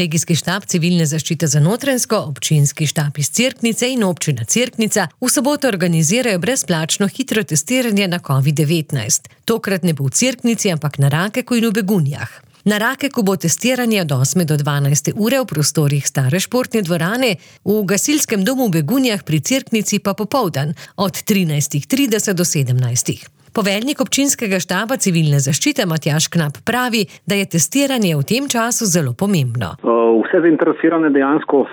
Regijski štab civilne zaščite za Notranjsko, občinski štab iz Cerknice in občina Cerknica v soboto organizirajo brezplačno hitro testiranje na COVID-19. Tokrat ne bo v Cerknici, ampak na Rakeku in v Begunjah. Na Rakeku bo testiranje od 8 do 12 ure v prostorih stare športne dvorane, v gasilskem domu v Begunjah pri Cerknici pa popoldan od 13:30 do 17. Poveljnik občinskega štaba civilne zaščite Matjaž Knap pravi, da je testiranje v tem času zelo pomembno. Vse zainteresirane dejansko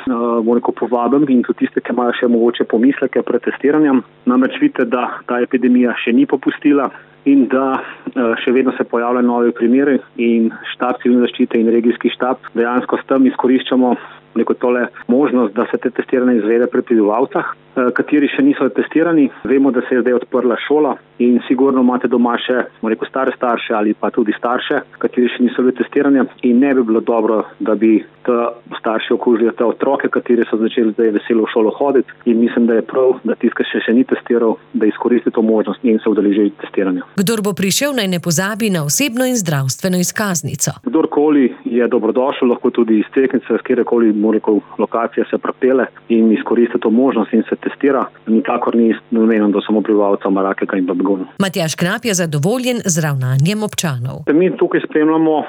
povabim in tudi tiste, ki imajo še mogoče pomisleke pred testiranjem. Namreč vidite, da ta epidemija še ni popustila in da še vedno se pojavljajo novi primeri in štab civilne zaščite in regijski štab dejansko s tem izkoriščamo tole možnost, da se te testiranje izvede pri prebivalcih, kateri še niso testirani. Vemo, da se je zdaj odprla šola in sigurno imate doma še stare starše ali pa tudi starše, kateri še niso bili testirani in ne bi bilo dobro, da bi ta starši okužili te otroke, kateri so začeli zdaj veselo v šolo hoditi in mislim, da je prav, da tisti, ki še ni testiral, da izkoristi to možnost in se udeleži testiranja. Kdor bo prišel, naj ne pozabi na osebno in zdravstveno izkaznico. Kdorkoli je dobrodošel, lahko tudi iz Cerknice, s kjerkoli lokacije se prepele in izkoristi to možnost in se testira. Nikakor ni namenjeno do samo prebivalcev Rakeka in Begunj. Matjaž Knap je zadovoljen z ravnanjem občanov. Mi tukaj spremljamo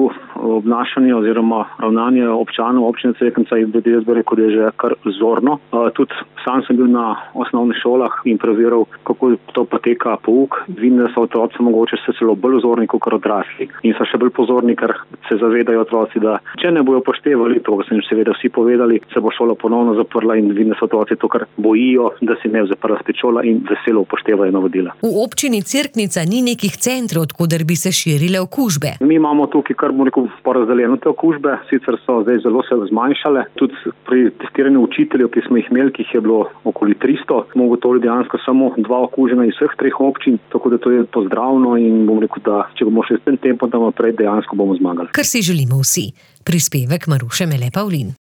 obnašanje oziroma ravnanje občanov občine Cerknica in jaz bi rekel, da je že kar vzorno. Tudi sam sem bil na osnovnih šolah in preveril, kako to poteka pouk. Vidim, da so otroci mogoče se celo bolj vzorni kot odrasli in so še bolj pozorni, ker se zavedajo otroci, da če ne bojo upoštevali to, sem seveda vsi povedali, se bo šola ponovno zaprla in vidim, da so otroci to, kar bojijo, da si ne zaprla spet šola in veselo upoštevajo navodila. V občini Cerknica ni nekih centrov, od koder bi se širile okužbe. Mi imamo tukaj kar porazdeljeno te okužbe, sicer so zdaj zelo se zmanjšale. Tudi pri testiranju učiteljev, ki smo jih imeli, ki jih je bilo okoli 300, smo ugotovili dejansko samo 2 okužena iz vseh 3 občin, tako da to je pozdravno in da če bomo še s tem tempom tam naprej, dejansko bomo zmagali. Kar si želimo vsi. Prispevek Maruše Mele Pavlin.